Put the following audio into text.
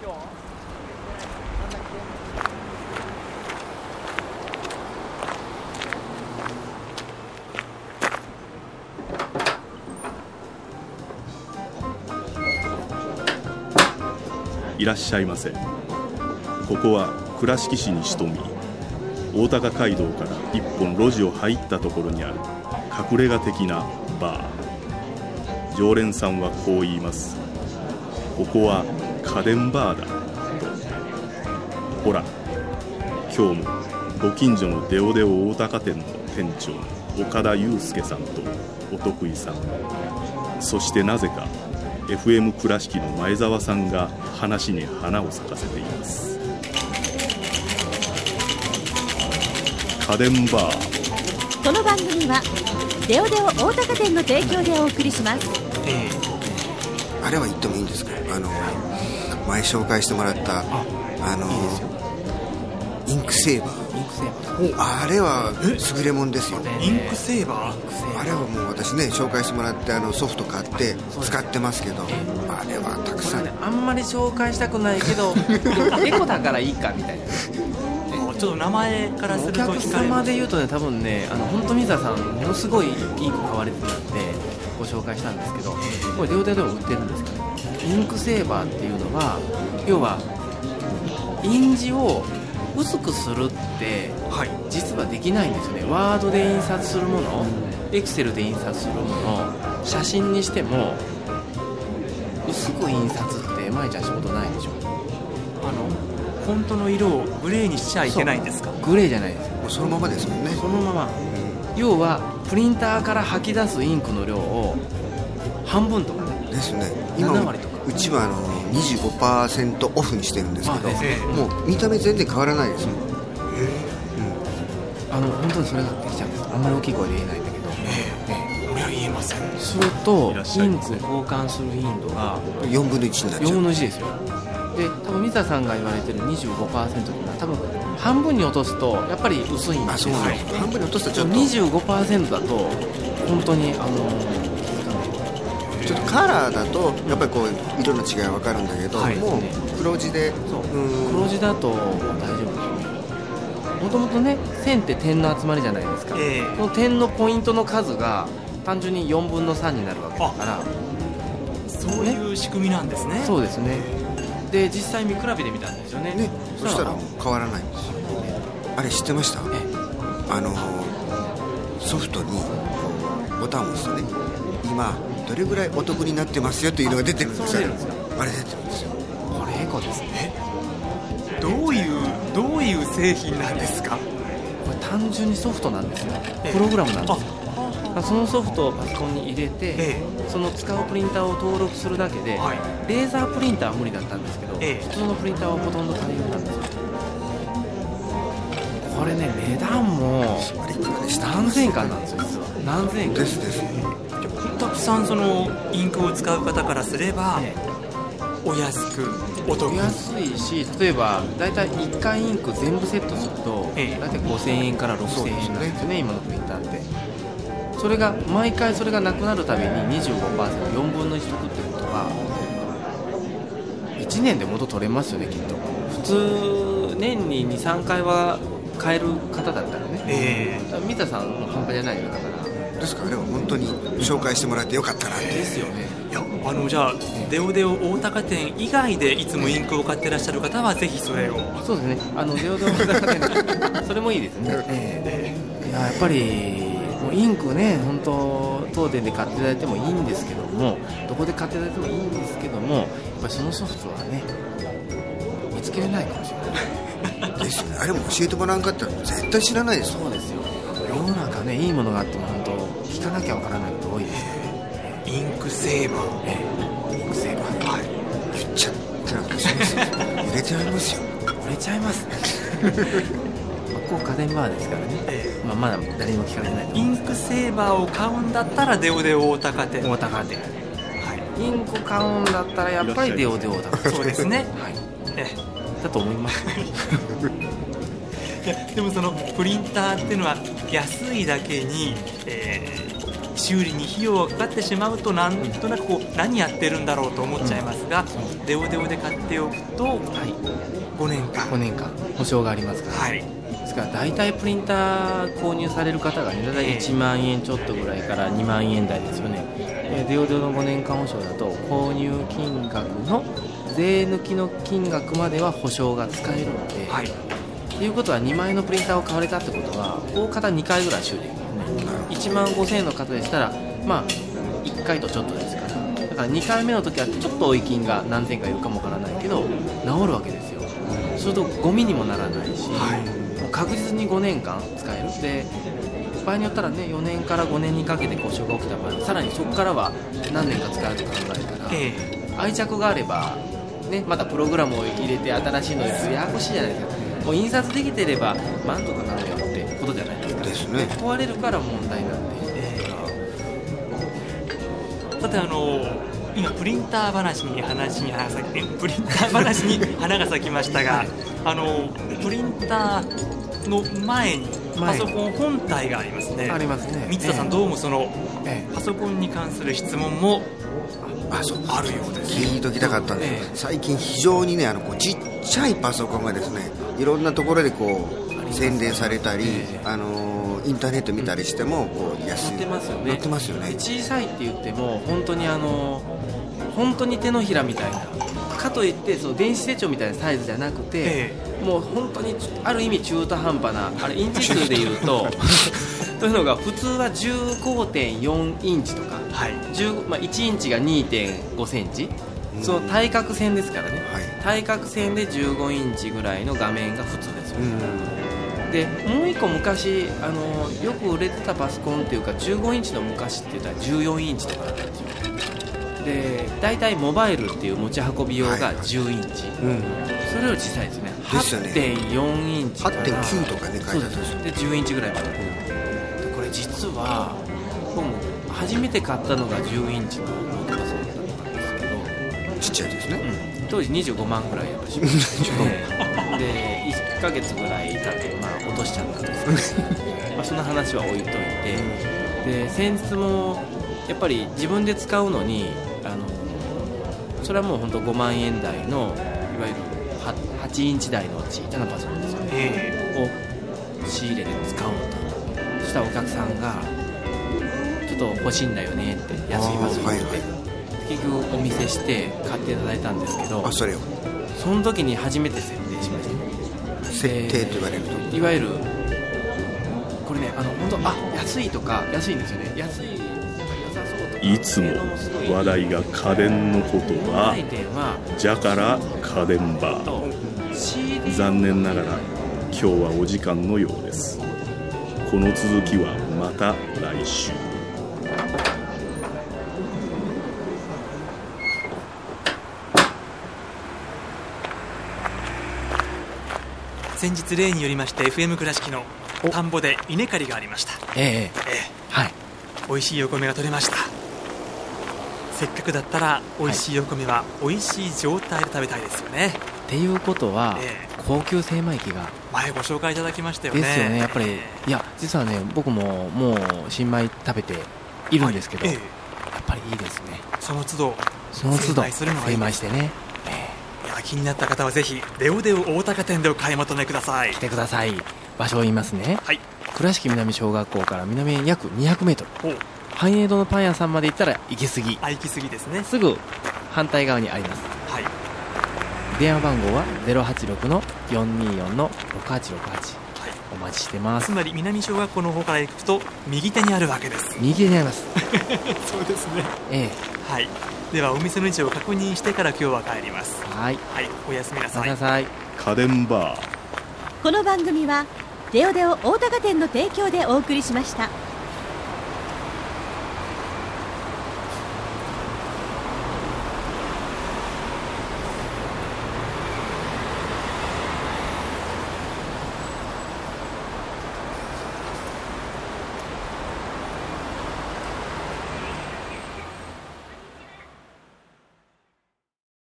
いらっしゃいませ。ここは倉敷市に潜み、大高街道から一本路地を入ったところにある隠れ家的なバー。常連さんはこう言います。ここは家電バーだと。ほら、今日もご近所のデオデオ大高店の店長岡田祐介さんとお得意さん、そしてなぜかFM 倉敷の前澤さんが話に花を咲かせています。家電バー。 この番組はデオデオ大高店の提供でお送りします。 あれは言ってもいいんですか？前紹介してもらったいいインクセーバー。あれは優れもんですよ。 インクセーバー。 あれはもう私ね、紹介してもらってソフト買って使ってますけど、あれはたくさん、 あんまり紹介したくないけどエコだからいいかみたいな。 ちょっと名前からするとお客様で言うとね、多分ね、本当水田さんものすごいいい子買われてたんでご紹介したんですけど、これ両手でも売ってるんですけど、インクセーバーっていうのは要は印字を薄くするって、実はできないんですね。ワードで印刷するもの、エクセルで印刷するもの、写真にしても薄く印刷って舞ちゃん仕事ないでしょ。 フォントの色をグレーにしちゃいけないんですか？ グレーじゃないです。 もうそのままですもんね。 そのまま、要はプリンターから吐き出すインクの量を半分とかね。 ですね。今 7割とか。 うちは25% オフにしてるんですけど、もう見た目全然変わらないですよ。 本当にそれができちゃうんです。あんまり大きい声で言えないんだけど、 俺は言えません。 するとインクを交換する頻度が 4分の1になっちゃう。 4分の1ですよ。で、多分水田さんが言われてる 25% っていうのは多分半分に落とすとやっぱり薄いんですよ。 半分に落とすとちょっと 25% だと本当にちょっとカラーだとやっぱりこう色の違いは分かるんだけど、もう黒字で、 黒字だと大丈夫。もともとね、線って点の集まりじゃないですか。この点のポイントの数が単純に4分の3になるわけだから、 そういう仕組みなんですね。 そうですね。で、実際見比べてみたんですよね。 そしたらもう変わらないんですよ。あれ知ってました？ソフトにボタンを押すとね、今どれぐらいお得になってますよというのが出てるんですよ。あれ出てるんですよ。 これエコですね。 どういう製品なんですか？ これ単純にソフトなんですよ。プログラムなんですよ。そのソフトをパソコンに入れて、その使うプリンターを登録するだけで、レーザープリンターは無理だったんですけど、普通のプリンターはほとんど対応なんですよ。これね、値段も何千円かなんですよ。実は何千円かですたくさんそのインクを使う方からすれば、お安くお得。 安いし、例えばだいたい1回インク全部セットするとだいたい5000円から6000円なんですよね、今のプリンターって。それが毎回それがなくなるたびに 25%、4分の1得ってことは1年で元取れますよね、きっと。普通年に 2,3 回は買える方だったらね、三田さんの半端じゃないよ。だからですから、あれは本当に紹介してもらってよかったなって。 ですよね。 いや、じゃあデオデオ大高店以外でいつもインクを買ってらっしゃる方はぜひそれを。 そうですね、デオデオ大高店それもいいですね。いや、やっぱりインクね、本当当店で買っていただいてもいいんですけども、どこで買っていただいてもいいんですけども、やっぱりそのソフトはね、見つけれないかもしれないですよね。あれも教えてもらわんかったら絶対知らないですよ。 そうですよ。世の中ね、いいものがあっても本当聞かなきゃわからないこと多いですよね。 インクセーバー、 インクセーバー、 言っちゃったらしますよ。売れちゃいますよ。 売れちゃいますね。こう家電バーですからね、まだ誰にも聞かれてない。 インクセーバーを買うんだったらデオデオ大高店。 大高店、インク買うんだったらやっぱりデオデオ大高店。 そうですね。 だと思います。 いや、でもそのプリンターっていうのは安いだけに、 修理に費用がかかってしまうとなんとなくこう何やってるんだろうと思っちゃいますが、デオデオで買っておくと5年間 5年間保証がありますから、 はい、 ですから大体プリンター購入される方がね、大体1万円ちょっとぐらいから2万円台ですよね。デオデオの5年間保証だと購入金額の税抜きの金額までは保証が使えるので、 はい、 ということは2万円のプリンターを買われたってことは大方2回ぐらい修理できるね。1万5000円の方でしたらまあ1回とちょっとですから、だから2回目の時はちょっと追い金が何千かいるかもわからないけど治るわけですよ。そうするとゴミにもならないし、もう確実に5年間使える。で場合によったらね、4年から5年にかけて故障が起きた場合、さらにそこからは何年か使えると考えたら、愛着があれば、ね、またプログラムを入れて新しいのややこしいじゃないですか。もう印刷できてれば満足なのよってことじゃないですか。 ですね。 壊れるから問題なんで、 さて今プリンター話に花が咲きましたが、プリンターの前にパソコン本体がありますね。 ありますね。 三田さん、どうもその、パソコンに関する質問もあるようです。 聞いときたかったんです、最近非常にねこうちっちゃいパソコンがですね、いろんなところでこう宣伝されたり、インターネット見たりしてもこう安い載ってますよね。 載ってますよね。 小さいって言っても本当に手のひらみたいな、かといってそう電子手帳みたいなサイズじゃなくて、もう本当にある意味中途半端な、あれインチ数でいうとというのが普通は 15.4 インチとか、1インチが 2.5 センチ、その対角線ですからね、対角線で15インチぐらいの画面が普通ですよ、でもう一個昔よく売れてたパソコンっていうか15インチの昔って言ったら14インチとかだったんですよ。で大体モバイルっていう持ち運び用が10インチ、それより小さいですね。 8.4 インチから 8.9 とかね書いてあったんですよ。 で10インチぐらいまで、これ実は僕も初めて買ったのが10インチのノートパソコンだったんですけど、 ちっちゃいですね、 当時25万ぐらいやったしで1ヶ月ぐらい経って落としちゃったんですけどその話は置いといて、で先日もやっぱり自分で使うのにそれはもう本当5万円台のいわゆる8インチ台の小さなパソコンですよね、を仕入れで使うのと、そしたらお客さんがちょっと欲しいんだよねって、安いパソコンって、結局お見せして買っていただいたんですけど、 それをその時に初めて設定しました。 設定と言われると、 いわゆるこれね本当安いとか安いんですよね。安いいつも話題が家電のことはじゃから家電バー。残念ながら今日はお時間のようです。この続きはまた来週。 先日例によりまして FM 倉敷の田んぼで稲刈りがありました。 はい、 美味しいお米が取れました。せっかくだったら美味しいお米は美味しい状態で食べたいですよね。 っていうことは、高級精米機が前ご紹介いただきましたよね。 ですよね。やっぱり、いや実はね僕ももう新米食べているんですけど、やっぱりいいですね。 その都度精米してね、 いや気になった方はぜひレオデオ大高店でお買い求めください。 来てください。場所を言いますね、倉敷南小学校から南へ約200メートル、繁栄堂のパン屋さんまで行ったら行き過ぎ。 行き過ぎですね。 すぐ反対側にあります。電話番号は 086-424-6868、お待ちしてます。 つまり南小学校の方から行くと右手にあるわけです。 右手にありますそうですね、ではお店の位置を確認してから今日は帰ります。おやすみなさい。 家電バー。 この番組はデオデオ大高店の提供でお送りしました。